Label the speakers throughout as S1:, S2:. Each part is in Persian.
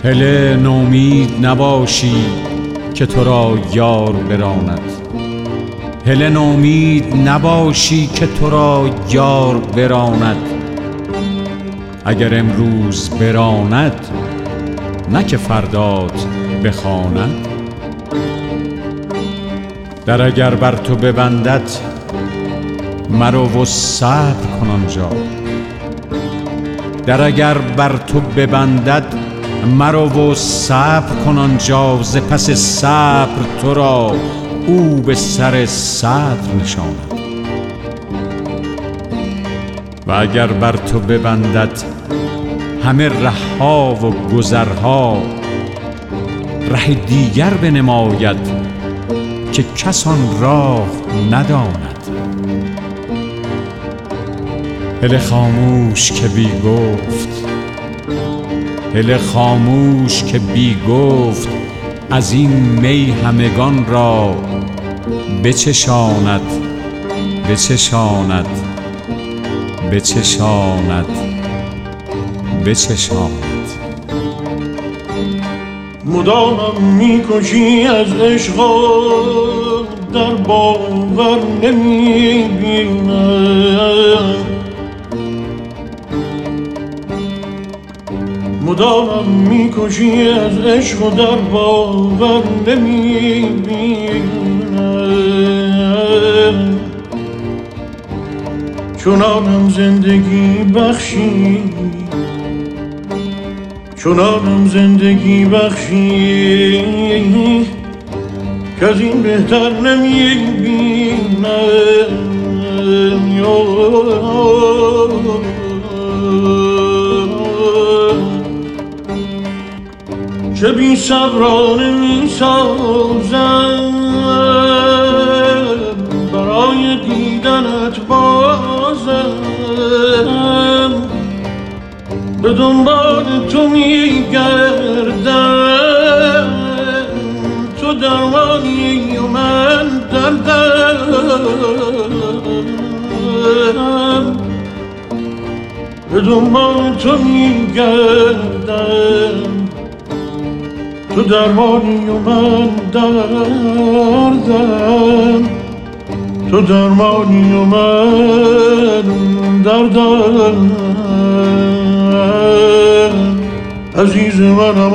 S1: هله نومید نباشی که تو را یار براند. هله نومید نباشی که تو را یار براند. اگر امروز براند نه که فردات بخواند. در اگر بر تو ببندد مرو و صبر کن آنجا. در اگر بر تو ببندد مرو و صبر کن آنجا. ز پس صبر تو را او به سر صدر نشاند. و اگر بر تو ببندد همه رهها و گذرها، ره دیگر بنماید که کس آن راه نداند. هله خاموش که بی گفت، هله خاموش که بی گفت، از این می همگان را بچشاند، بچشاند، بچشاند، بچشاند.
S2: مدامم میکشی از عشق در باور نمیبینم. مدامم میکشی از عشق در باور نمیبینم. چنانم زندگی بخشی، چنانم زندگی بخشی که از این بهتر نمیبینم. چه بی صبرانه میسازم برای دیدنت بازم. به دنبال تو میگردم، تو درمانی و من دردم. به دنبال تو میگردم، تو درمانی و من دردم. تو درمانی و من دردم. عزیز منم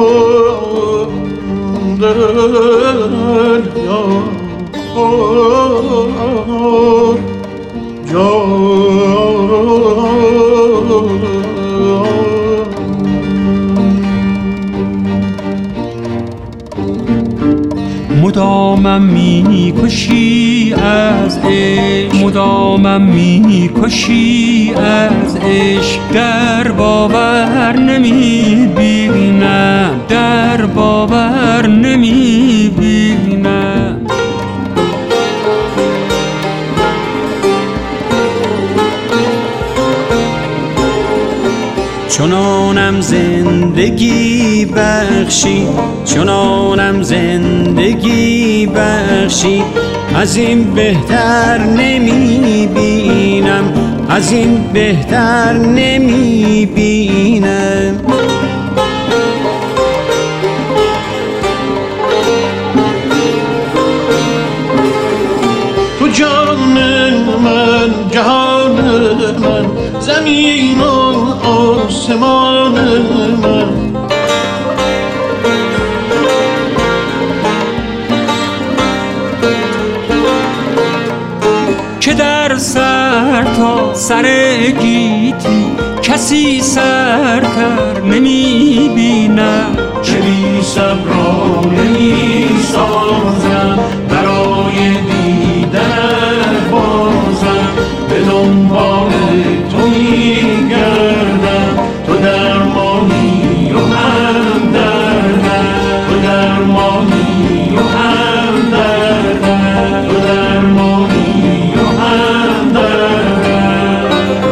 S2: دل
S3: مدامم میکشی از عشق، مدامم میکشی از عشق. در باور نمیبینم، در باور نمیبینم. چنانم زندگی بخشی، چنانم زندگی بخشی، از این بهتر نمیبینم، از این بهتر نمیبینم.
S2: تو جان من، جهان من، زمین و آسمان من.
S3: که در سر تا سر گیتی کسی سرتر نمیبینم.
S2: چه بی صبرانه میسازم برای دیدن بازم. به دنبال تو میگردم، تو درمانی و هم دردم. تو درمانی و هم دردم. تو درمانی و هم دردم.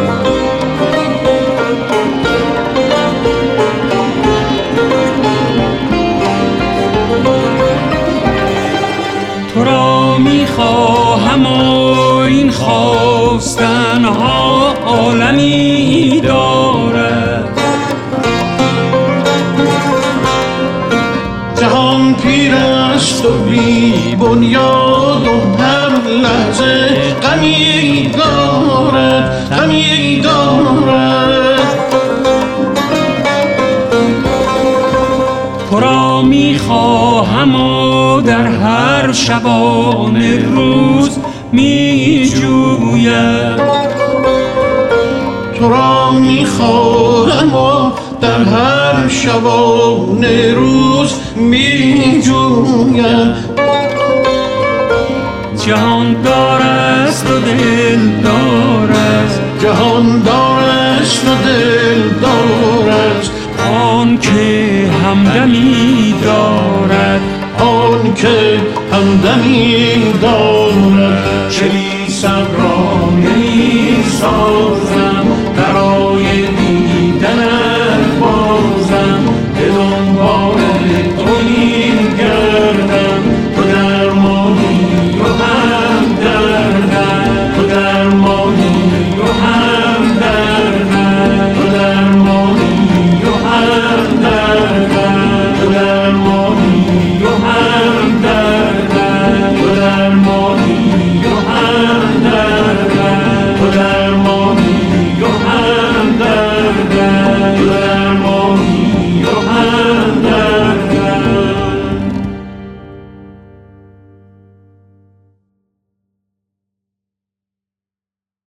S3: تو را میخواهم و این خواستنها عالمی دارد.
S2: غمی دارد غمی دارد.
S3: تو را میخواهم و در هر شبانه روز میجویم،
S2: تو را میخواهم و در هر شبانه روز میجویم.
S3: جهان دارست و دل دارست،
S2: جهان دارست و دل دارست،
S3: آن که همدمی دارد،
S2: آن که همدمی دارد. چلی صبرا